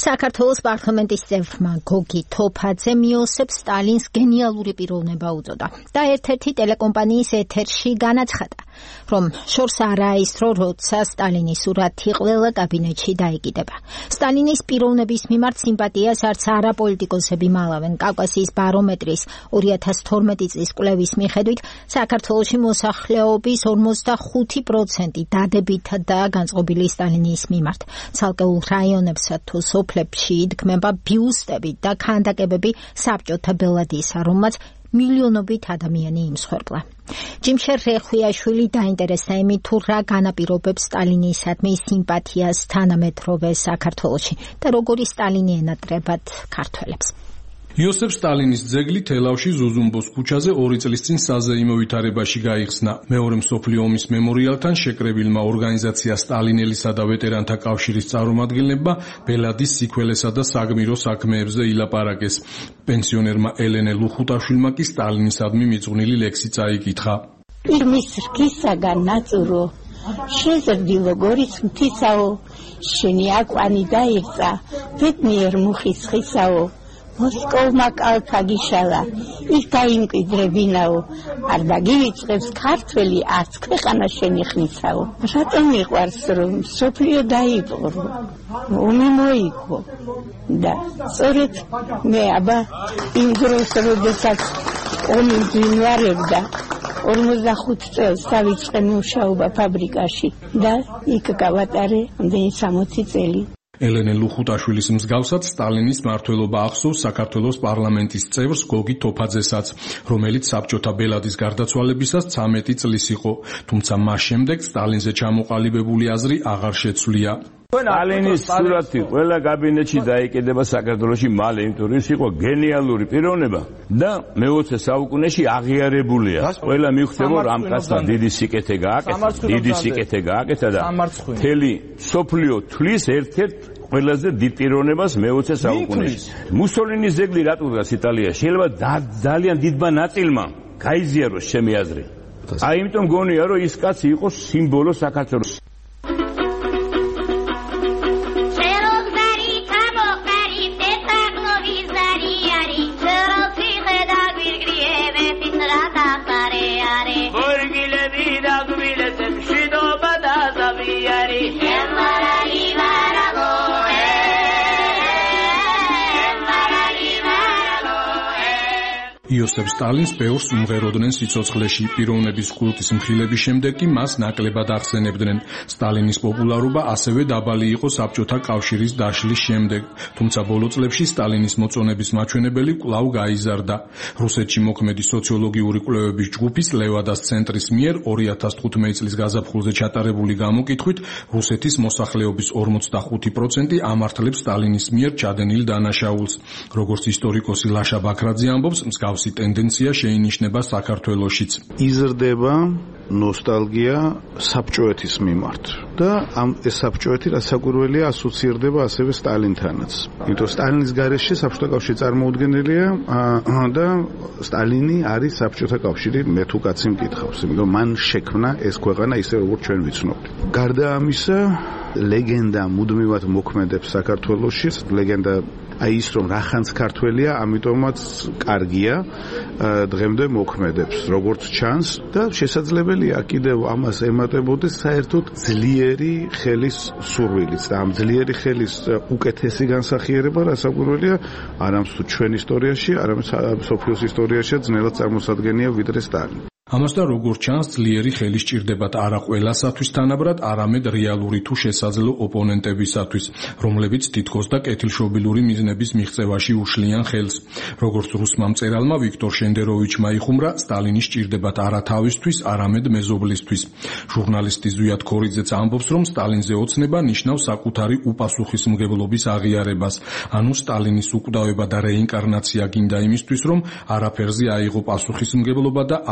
საქართველოს პარლამენტის წევრმა გოგი თოფაძე მიოსებ სტალინს გენიალური პიროვნება უწოდა და ერთ-ერთი ტელეკომპანიის ეთერში განაცხადა, რომ შორს არა ის დრო, როცა სტალინის სურათი ყველა კაბინეტში დაიკიდება. სტალინის პიროვნების მიმართ სიმპათიას არც არაპოლიტიკოსები მალავენ. კავკასიის ბარომეტრის 2012 წლის კვლევის მიხედვით საქართველოში მოსახლეობის 45% დადებითადაა განწყობილი სტალინის მიმართ. ცალკეულ რაიონებსა თუ სოფლებში იდგმება ბიუსტები და ქანდაკებები საბჭოთა ბელადისა, რომელმაც მილიონობით ადამიანი იმსხვერპლა. ჯიმშერ რეხვიაშვილი დაინტერესდა იმით, თუ რა განაპირობებს სტალინისადმი სიმპათიას თანამედროვე საქართველოში და როგორი სტალინი ენატრებათ ქართველებს. იოსებ სტალინის ძეგლი თელავში ზუზუმბოს ქუჩაზე 2 წლის წინ საზეიმო ვითარებაში გაიხსნა. მეორე მსოფლიო ომის მემორიალთან შეკრებილმა ორგანიზაცია სტალინელისა და ვეტერანთა კავშირის წარმომადგენლებმა ბელადის სიქველესა და საგმირო საქმეებზე ილაპარაკეს. პენსიონერმა ელენე ლუხუტაშვილმა კი სტალინისადმი მიძღვნილი ლექსი წაიკითხა. პირმის რქისაგან ნაწურო შეზრდილო გორის მთისაო, შენი აკვანი დაიღწა ბედნიერ მუხის ხისაო, მოსკოვმა კალთა გიშალა, ის გაიმკვიდრებინაო, არ დაგივიწყებს ქართველი არც ქვეყანა შენი ხნისაო. რატომ მიყვარს რომ სოფლიო დაიპყრო, ომი მოიგო და სწორედ მე აბა იმ დროს როდესაც ომი მძინვარებდა 45 წელს დავიწყე მუშაობა ფაბრიკაში და იქ გავატარე 60 წელი. ელენე ლუხუტაშვილის მსგავსად სტალინის მმართველობა ახსოვს საქართველოს პარლამენტის წევრს გოგი თოფაძესაც, რომელიც საბჭოთა ბელადის გარდაცვალებისას 13 წლის იყო, თუმცა მას შემდეგ სტალინზე ჩამოყალიბებული აზრი აღარ შეცვლია. სტალინის სურათი ყველა კაბინეტში დაიკიდება საქართველოში მალე, იმიტომ რომ ის იყო გენიალური პიროვნება და მე-20 საუკუნეში აღიარებულია. ყველა მიხვდება რომ ამ კაცმა დიდი სიკეთე გააკეთა და მთელი სოფლიო თვლის ერთ-ერთ ყველაზე დიდ პიროვნებას მე-20 საუკუნეში. მუსოლინის ძეგლი რატო დგას იტალიაში? შეიძლება ძალიან დიდმა ნაწილმა გაიზიაროს ჩემი აზრი. აი იმიტომ გონია რომ ის კაცი იყო სიმბოლო საქართველოს. იოსებ სტალინს ბევრს უმღეროდნენ სიცოცხლეში. პიროვნების კულტის მხილების შემდეგ კი მას ნაკლებად ახსენებდნენ. სტალინის პოპულარობა ასევე დაბალი იყო საბჭოთა კავშირის დაშლის შემდეგ, თუმცა ბოლო წლებში სტალინის მოწონების მაჩვენებელი კვლავ გაიზარდა. რუსეთში მოქმედი სოციოლოგიური კვლევების ჯგუფის ლევადას ცენტრის მიერ 2015 წლის გაზაფხულზე ჩატარებული გამოკითხვით რუსეთის მოსახლეობის 45% ამართლებს სტალინის მიერ ჩადენილ დანაშაულს. როგორც ისტორიკოსი ლაშა ბაქრაძე ამბობს, მსგავსი ტენდენცია შეინიშნება საქართველოშიც. იზრდება ნოსტალგია საბჭოეთის მიმართ და ეს საბჭოეთი რასაკვირველია ასოცირდება ასევე სტალინთანაც. იმიტომ სტალინის გარეშე საბჭოთა კავშირი წარმოუდგენელია და სტალინი არის საბჭოთა კავშირი, მე თუ კაცი მკითხავს, იმიტომ მან შექმნა ეს ქვეყანა ისე როგორც ჩვენ ვიცნობთ. გარდა ამისა, ლეგენდა მუდმივად მოქმედებს საქართველოში, ლეგენდა აი ის რომ რახანც ქართველია, ამიტომაც კარგია, დღემდე მოქმედებს, როგორც ჩანს და შესაძლებელია კიდევ ამას ემატებოდეს საერთოდ ძლიერი ხელის სურვილიც და ამ ძლიერი ხელის უკეთესი განსახიერება რასაკვირველია არამც თუ ჩვენ ისტორიაში, არამედ მსოფლიოს ისტორიაშიც ძნელად წარმოსადგენია ვიდრე სტალინი. ამასთან როგორც ჩანს, ძლიერი ხელი სჭირდებათ არა ყველასათვის თანაბრად, არამედ რეალური თუ შესაძლო ოპონენტებისათვის, რომლებიც თითქოს და კეთილშობილური მიზნების მიღწევაში უშლიან ხელს. როგორც რუსმა მწერალმა ვიქტორ შენდეროვიჩმა იხუმრა, სტალინის სჭირდებათ არა თავისთვის, არამედ მეზობლისთვის. ჟურნალისტი ზვიად ქორიძეც ამბობს, რომ სტალინზე ოცნება ნიშნავს საკუთარი უპასუხისმგებლობის აღიარებას, ანუ სტალინის უკვდავება და რეინკარნაცია გინდა იმისთვის, რომ არაფერზე აიღო პასუხისმგებლობა და არაფერი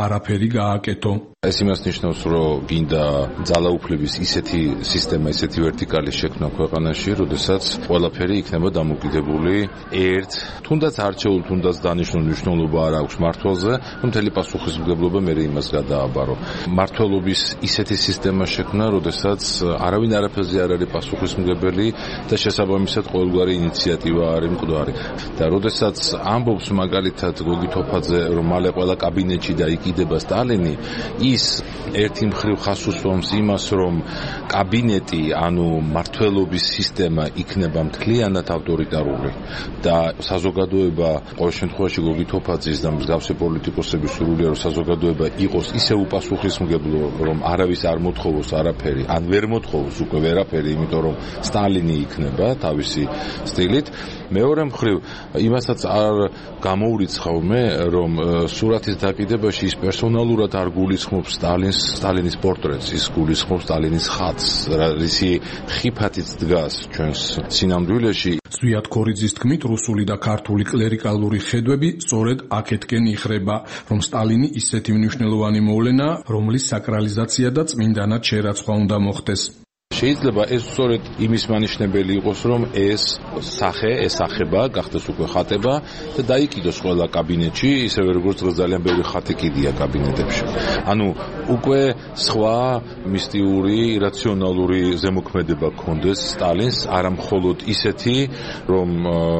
ყველაფერი გააკეთო. ეს იმას ნიშნავს, რომ გინდა ძალაუფლების ისეთი სისტემა, ისეთი ვერტიკალი შექმნა ქვეყანაში, როდესაც ყველაფერი იქნება დამოკიდებული ერთ, თუნდაც არჩეულ, თუნდაც დანიშნულ მნიშვნელობა არ აქვს მართლზე, რომ მთელი პასუხისმგებლობა მე იმას გადააბარო. მართლობის ისეთი სისტემა შექმნა, როდესაც არავინ არაფერზე არ არის პასუხისმგებელი და შესაბამისად ყოველგვარი ინიციატივა არის მკვდარი. და როდესაც ამბობს მაგალითად გოგი თოფაძე, რომ მალე ყველა კაბინეტში დაიკიდება სტალინი, ის ერთი მხრივ ხას უსვამს იმას, რომ კაბინეტი, ანუ მმართველობის სისტემა იქნება მთლიანად ავტორიტარული და საზოგადოება, ყოველ შემთხვევაში გოგი თოფაძის და მსგავსი პოლიტიკოსების სურვილია, რომ საზოგადოება იყოს ისე უპასუხისმგებლო, რომ არავის არ მოთხოვოს არაფერი, ან ვერ მოთხოვოს უკვე ვერაფერი, იმიტომ რომ სტალინი იქნება თავისი სტილით. მეორე მხრივ იმასაც არ გამოურიცხავ მე, რომ სურათის დაკიდებაში ის პერსონალურად არ გულისხმობს სტალინის პორტრეტს, ის გულისხმობს სტალინის ხატს, რისი ხიფათიც დგას ჩვენს სინამდვილეში. ზვიად ქორიძის თქმით, რუსული და ქართული კლერიკალური ხედვები სწორედ აქეთკენ იხრება, რომ სტალინი ისეთი მნიშვნელოვანი მოვლენაა, რომლის საკრალიზაცია და წმინდანად შერაცხვა უნდა მოხდეს. შეიძლება ეს სწორედ იმის მანიშნებელი იყოს, რომ ეს სახება გახდეს უკვე ხატება და დაიკიდოს ყველა კაბინეტში, ისევე როგორც ძალიან ბევრი ხატი კიდია კაბინეტებში. ანუ უკვე სხვა მისტიური, ირაციონალური ზემოქმედება გქონდეს სტალინს, არა მხოლოდ ისეთი, რომ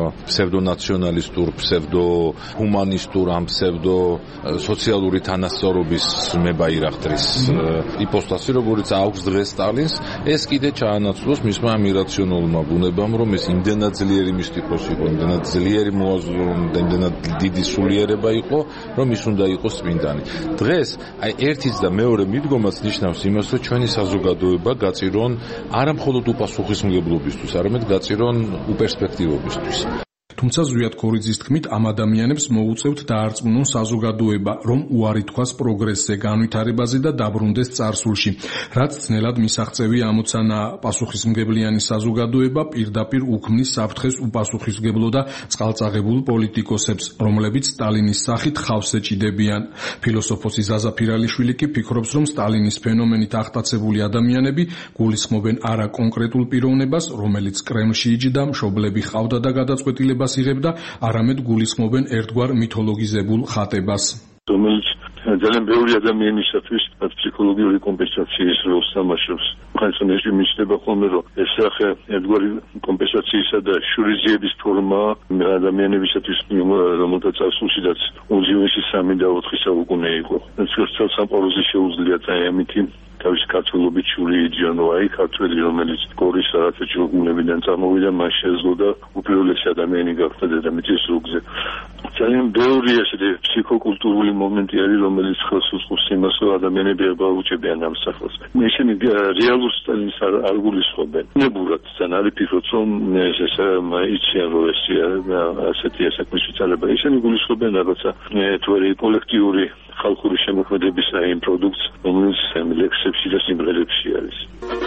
ფსევდონაციონალისტურ, ფსევდოჰუმანისტურ, ამ ფსევდოსოციალური თანასწორობის მებაირახტრის იპოსტასი, როგორც აქვს დღეს სტალინს, ეს კიდე ჩაანაცვლოს მისმა ირაციონალურმა ბუნებამ, რომ ეს იმდენად ძლიერი მისტიკოსი იყო, იმდენად ძლიერი მოაზროვნე, იმდენად დიდი სულიერება იყო, რომ ის უნდა იყოს წმინდანი. დღეს აი ერთიც და მეორე მიდგომაც ნიშნავს იმას, რომ ჩვენი საზოგადოება გაწირონ არა მხოლოდ უპასუხისმგებლობისთვის, არამედ გაწირონ უპერსპექტივობისთვის. თუმცა ზვიად ქორიძის თქმით, ამ ადამიანებს მოუწევთ დაარწმუნონ საზოგადოება, რომ უარი თქვას პროგრესზე, განვითარებაზე და დაბრუნდეს წარსულში. რაც ძნელად მისაღწევი ამოცანა, პასუხისმგებლიანი საზოგადოება პირდაპირ უქმნის საფრთხეს უპასუხისმგებლო და წყალწაღებულ პოლიტიკოსებს, რომლებიც სტალინის სახით ხავს ეჭიდებიან. ფილოსოფოსი ზაზა ფირალიშვილი კი ფიქრობს, რომ სტალინის ფენომენით აღტაცებული ადამიანები გულისხმობენ არა კონკრეტულ პიროვნებას, რომელიც კრემლში იჯდა, მშობლები ჰყავდა და გადაწყვეტილებას იღებდა, არამედ გულისხმობენ ერთგვარ მითოლოგიზებულ ხატებას. რომელიც ძალიან ბევრი ადამიანისათვის ფსიქოლოგიური კომპენსაციის როლს თამაშობს. ხანსონ ეს მისდება ხოლმე, რომ ეს სახე ერთგვარი კომპენსაციისა და შურიზიების ფორმაა ადამიანებისათვის, რომელთა წარსულშიც უძივესი 3 და 4 საუკუნე იყო. ეს სამყაროზე შეუძლიათ ამითი თავის ქართველობით შური იჯანო, აი ქართველი, რომელიც გორის საათში უნებიდან წამოვიდა, მას შეძლო და უპირველესი ადამიანი გახდა დედამიწის რუგზე. ძალიან ბევრი ესეთი ფსიქოკულტურული მომენტი არის, რომელიც ხელს უწყობს იმას, რომ ადამიანები აღაუჩებიან ამ სახელს. ისინი რეალურ სტალინს არ გულისხმობენ. ნებურად თან არის ფიქრობ, რომ ეს იციან, რომ ასეთი საქმის ვიწარება. ისინი გულისხმობენ რაღაცა თვერი კოლექტიური ხალხური შემოქმედების იმ პროდუქტს, რომელიც ლექსებში და სიმღერებში არის.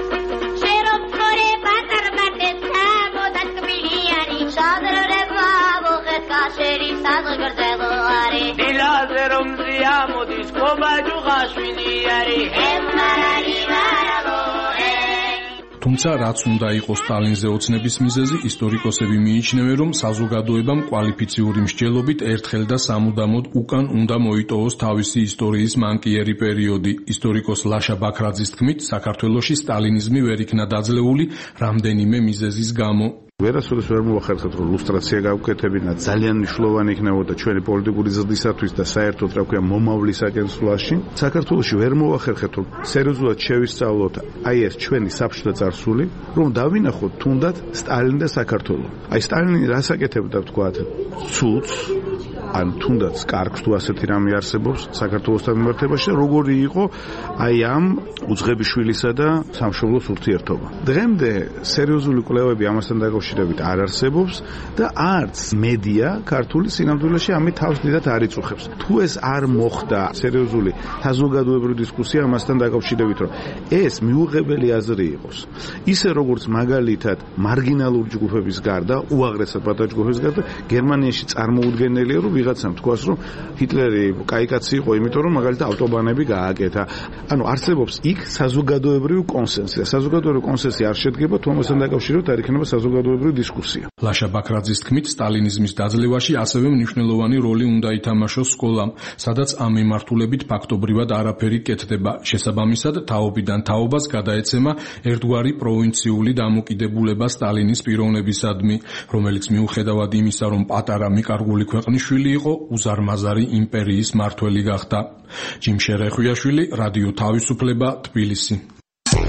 თუმცა რაც უნდა იყოს სტალინზე ოცნების მიზეზი, ისტორიკოსები მიიჩნევენ, რომ საზოგადოებამ კვალიფიციური მსჯელობით ერთხელ და სამუდამოდ უკან უნდა მოიტოვოს თავისი ისტორიის მანკიერი პერიოდი. ისტორიკოს ლაშა ბაქრაძის თქმით, საქართველოში სტალინიზმი ვერ იქნა დაძლეული რამდენიმე მიზეზის გამო. ვერასოდეს ვერ მოახერხეთ, რომ ლუსტრაცია გავკეთებინა ძალიან მნიშვნელოვანი იქნებოდა ჩვენი პოლიტიკური ზრდისათვის და საერთოდ რა ქვია მომავლისაკენ სვლაში. საქართველოში ვერ მოახერხეთ, რომ სერიოზულად შევისწავლოთ აი ეს ჩვენი საბჭოთა წარსული, რომ დავინახოთ თუნდაც სტალინი და საქართველო. აი სტალინი რას აკეთებდა ვთქვათ, ცუდს, ან თუნდაც კარგს თუ ასეთი რამე არსებობს საქართველოსთან მიმართებაში და როგორი იყო აი ამ უძღებიშვილისა და სამშობლოს ურთიერთობა. დღემდე სერიოზული კვლევები ამასთან დაკავშირებით არ არსებობს და არც მედია ქართული სინამდვილეში ამით თავს დიდად არ იწუხებს. თუ ეს არ მოხდა სერიოზული საზოგადოებრივი დისკუსია ამასთან დაკავშირებით, რომ ეს მიუღებელი აზრი იყოს, ისე როგორც მაგალითად მარგინალური ჯგუფების გარდა, უაღრესად პატარა ჯგუფების გარდა, გერმანიაში წარმოუდგენელია, რომ ვიღაცამ თქვას, რომ ჰიტლერი კაი კაცი იყო, იმიტომ რომ მაგალითად ავტობანები გააკეთა. ანუ არსებობს იქ საზოგადოებრივი კონსენსი. საზოგადოებრივი კონსენსი არ შედგება, თუ ამასთან დაკავშირებით არ იქნება საზოგადოებრივი დისკუსია. ლაშა ბაქრაძის თქმით, სტალინიზმის დაძლევაში ასევე მნიშვნელოვანი როლი უნდა ითამაშოს სკოლამ, სადაც ამ მიმართულებით ფაქტობრივად არაფერი კეთდება. შესაბამისად, თაობიდან თაობას გადაეცემა ერთგვარი პროვინციული დამოკიდებულება სტალინის პიროვნებისადმი, რომელიც მიუხედავად იმისა, რომ პატარა მიკარგული ქვეყნის-შვილი იყო, უზარმაზარი იმპერიის მმართველი გახდა. ჯიმ შერეხვიაშვილი, რადიო თავისუფლება, თბილისი.